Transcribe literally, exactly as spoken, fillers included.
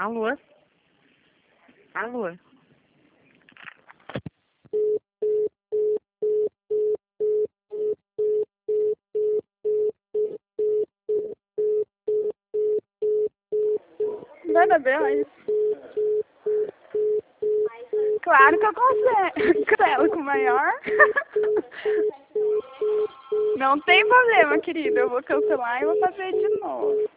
Alô? Alô? Parabéns. Claro que eu consigo. Cancelo com maior. Não tem problema, querida. Eu vou cancelar e vou fazer de novo.